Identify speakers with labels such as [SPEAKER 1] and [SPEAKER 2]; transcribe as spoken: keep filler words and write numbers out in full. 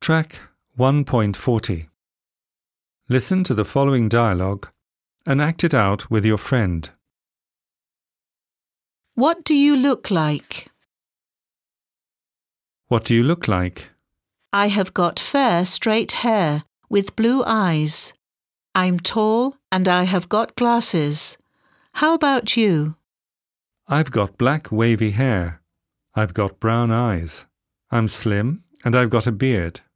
[SPEAKER 1] Track one point forty. Listen to the following dialogue and act it out with your friend.
[SPEAKER 2] What do you look like?
[SPEAKER 1] What do you look like?
[SPEAKER 2] I have got fair, straight hair with blue eyes. I'm tall and I have got glasses. How about you?
[SPEAKER 1] I've got black wavy hair. I've got brown eyes. I'm slim and I've got a beard.